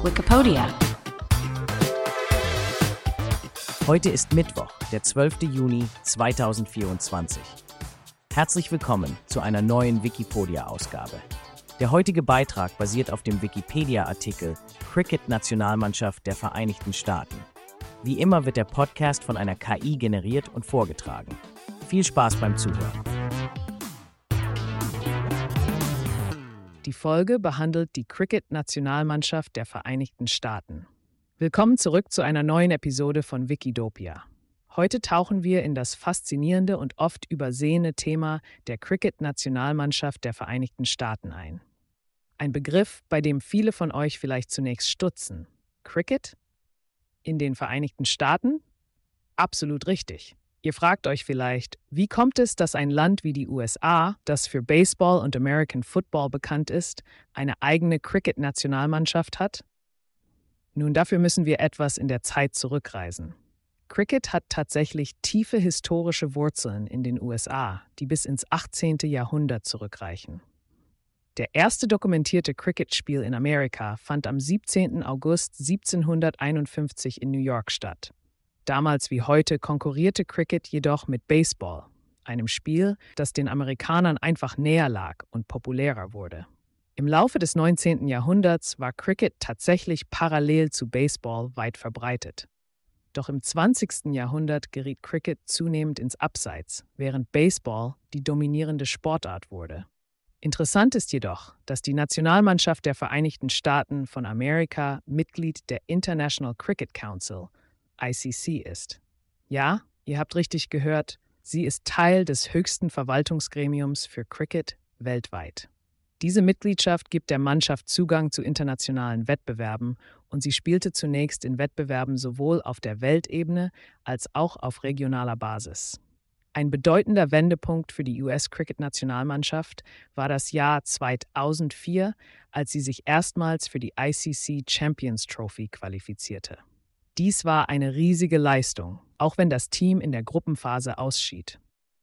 Wikipedia. Heute ist Mittwoch, der 12. Juni 2024. Herzlich willkommen zu einer neuen Wikipedia-Ausgabe. Der heutige Beitrag basiert auf dem Wikipedia-Artikel Cricket-Nationalmannschaft der Vereinigten Staaten. Wie immer wird der Podcast von einer KI generiert und vorgetragen. Viel Spaß beim Zuhören. Die Folge behandelt die Cricket-Nationalmannschaft der Vereinigten Staaten. Willkommen zurück zu einer neuen Episode von Wikidopia. Heute tauchen wir in das faszinierende und oft übersehene Thema der Cricket-Nationalmannschaft der Vereinigten Staaten ein. Ein Begriff, bei dem viele von euch vielleicht zunächst stutzen. Cricket? In den Vereinigten Staaten? Absolut richtig. Ihr fragt euch vielleicht, wie kommt es, dass ein Land wie die USA, das für Baseball und American Football bekannt ist, eine eigene Cricket-Nationalmannschaft hat? Nun, dafür müssen wir etwas in der Zeit zurückreisen. Cricket hat tatsächlich tiefe historische Wurzeln in den USA, die bis ins 18. Jahrhundert zurückreichen. Der erste dokumentierte Cricket-Spiel in Amerika fand am 17. August 1751 in New York statt. Damals wie heute konkurrierte Cricket jedoch mit Baseball, einem Spiel, das den Amerikanern einfach näher lag und populärer wurde. Im Laufe des 19. Jahrhunderts war Cricket tatsächlich parallel zu Baseball weit verbreitet. Doch im 20. Jahrhundert geriet Cricket zunehmend ins Abseits, während Baseball die dominierende Sportart wurde. Interessant ist jedoch, dass die Nationalmannschaft der Vereinigten Staaten von Amerika Mitglied der International Cricket Council, ICC, ist. Ja, ihr habt richtig gehört, sie ist Teil des höchsten Verwaltungsgremiums für Cricket weltweit. Diese Mitgliedschaft gibt der Mannschaft Zugang zu internationalen Wettbewerben und sie spielte zunächst in Wettbewerben sowohl auf der Weltebene als auch auf regionaler Basis. Ein bedeutender Wendepunkt für die US-Cricket-Nationalmannschaft war das Jahr 2004, als sie sich erstmals für die ICC Champions Trophy qualifizierte. Dies war eine riesige Leistung, auch wenn das Team in der Gruppenphase ausschied.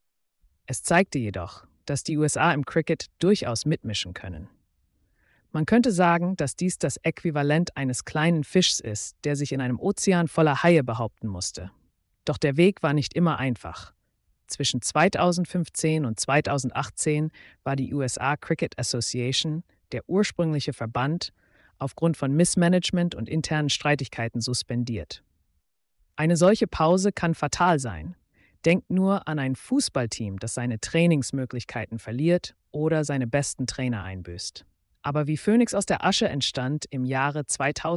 Es zeigte jedoch, dass die USA im Cricket durchaus mitmischen können. Man könnte sagen, dass dies das Äquivalent eines kleinen Fischs ist, der sich in einem Ozean voller Haie behaupten musste. Doch der Weg war nicht immer einfach. Zwischen 2015 und 2018 war die USA Cricket Association, der ursprüngliche Verband, aufgrund von Missmanagement und internen Streitigkeiten suspendiert. Eine solche Pause kann fatal sein. Denkt nur an ein Fußballteam, das seine Trainingsmöglichkeiten verliert oder seine besten Trainer einbüßt. Aber wie Phönix aus der Asche entstand im Jahre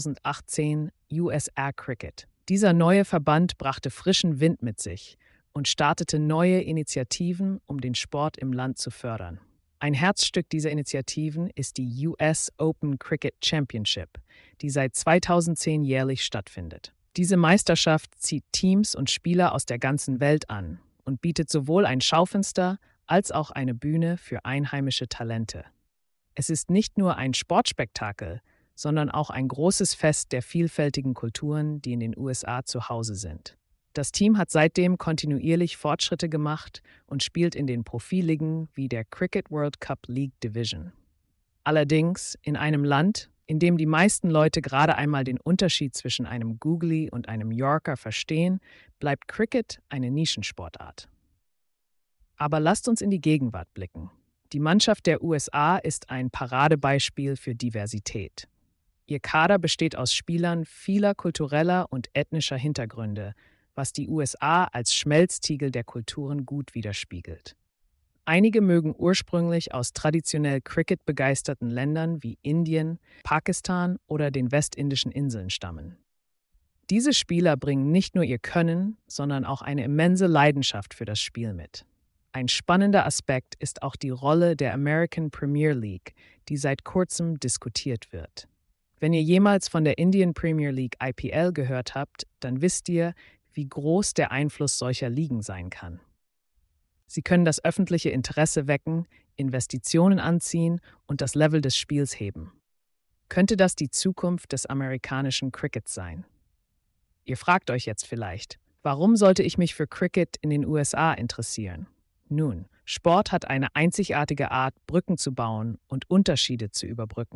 2018 USAir Cricket. Dieser neue Verband brachte frischen Wind mit sich und startete neue Initiativen, um den Sport im Land zu fördern. Ein Herzstück dieser Initiativen ist die US Open Cricket Championship, die seit 2010 jährlich stattfindet. Diese Meisterschaft zieht Teams und Spieler aus der ganzen Welt an und bietet sowohl ein Schaufenster als auch eine Bühne für einheimische Talente. Es ist nicht nur ein Sportspektakel, sondern auch ein großes Fest der vielfältigen Kulturen, die in den USA zu Hause sind. Das Team hat seitdem kontinuierlich Fortschritte gemacht und spielt in den Profiligen wie der Cricket World Cup League Division. Allerdings in einem Land, in dem die meisten Leute gerade einmal den Unterschied zwischen einem Googly und einem Yorker verstehen, bleibt Cricket eine Nischensportart. Aber lasst uns in die Gegenwart blicken. Die Mannschaft der USA ist ein Paradebeispiel für Diversität. Ihr Kader besteht aus Spielern vieler kultureller und ethnischer Hintergründe, was die USA als Schmelztiegel der Kulturen gut widerspiegelt. Einige mögen ursprünglich aus traditionell Cricket begeisterten Ländern wie Indien, Pakistan oder den Westindischen Inseln stammen. Diese Spieler bringen nicht nur ihr Können, sondern auch eine immense Leidenschaft für das Spiel mit. Ein spannender Aspekt ist auch die Rolle der American Premier League, die seit kurzem diskutiert wird. Wenn ihr jemals von der Indian Premier League IPL gehört habt, dann wisst ihr, wie groß der Einfluss solcher Ligen sein kann. Sie können das öffentliche Interesse wecken, Investitionen anziehen und das Level des Spiels heben. Könnte das die Zukunft des amerikanischen Crickets sein? Ihr fragt euch jetzt vielleicht, warum sollte ich mich für Cricket in den USA interessieren? Nun, Sport hat eine einzigartige Art, Brücken zu bauen und Unterschiede zu überbrücken.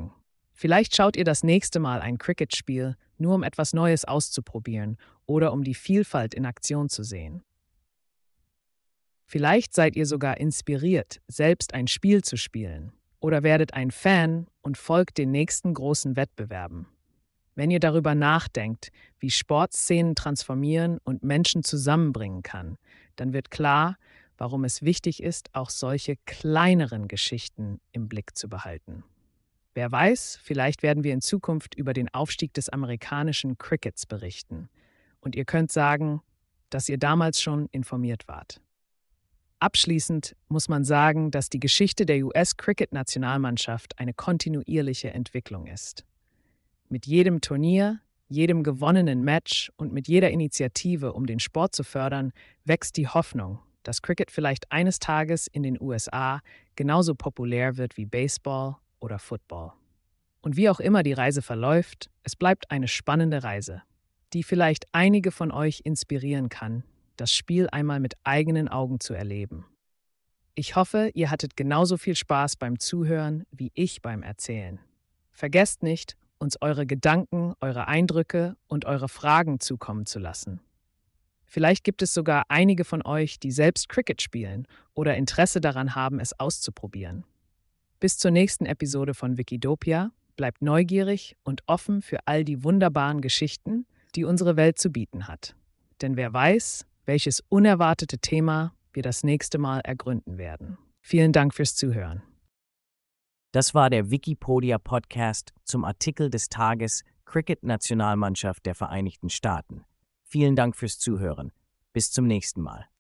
Vielleicht schaut ihr das nächste Mal ein Cricket-Spiel, nur um etwas Neues auszuprobieren oder um die Vielfalt in Aktion zu sehen. Vielleicht seid ihr sogar inspiriert, selbst ein Spiel zu spielen oder werdet ein Fan und folgt den nächsten großen Wettbewerben. Wenn ihr darüber nachdenkt, wie Sportszenen transformieren und Menschen zusammenbringen kann, dann wird klar, warum es wichtig ist, auch solche kleineren Geschichten im Blick zu behalten. Wer weiß, vielleicht werden wir in Zukunft über den Aufstieg des amerikanischen Crickets berichten. Und ihr könnt sagen, dass ihr damals schon informiert wart. Abschließend muss man sagen, dass die Geschichte der US-Cricket-Nationalmannschaft eine kontinuierliche Entwicklung ist. Mit jedem Turnier, jedem gewonnenen Match und mit jeder Initiative, um den Sport zu fördern, wächst die Hoffnung, dass Cricket vielleicht eines Tages in den USA genauso populär wird wie Baseball oder Football. Und wie auch immer die Reise verläuft, es bleibt eine spannende Reise, die vielleicht einige von euch inspirieren kann, das Spiel einmal mit eigenen Augen zu erleben. Ich hoffe, ihr hattet genauso viel Spaß beim Zuhören wie ich beim Erzählen. Vergesst nicht, uns eure Gedanken, eure Eindrücke und eure Fragen zukommen zu lassen. Vielleicht gibt es sogar einige von euch, die selbst Cricket spielen oder Interesse daran haben, es auszuprobieren. Bis zur nächsten Episode von Wikidopia, bleibt neugierig und offen für all die wunderbaren Geschichten, die unsere Welt zu bieten hat. Denn wer weiß, welches unerwartete Thema wir das nächste Mal ergründen werden. Vielen Dank fürs Zuhören. Das war der Wikipedia-Podcast zum Artikel des Tages Cricket-Nationalmannschaft der Vereinigten Staaten. Vielen Dank fürs Zuhören. Bis zum nächsten Mal.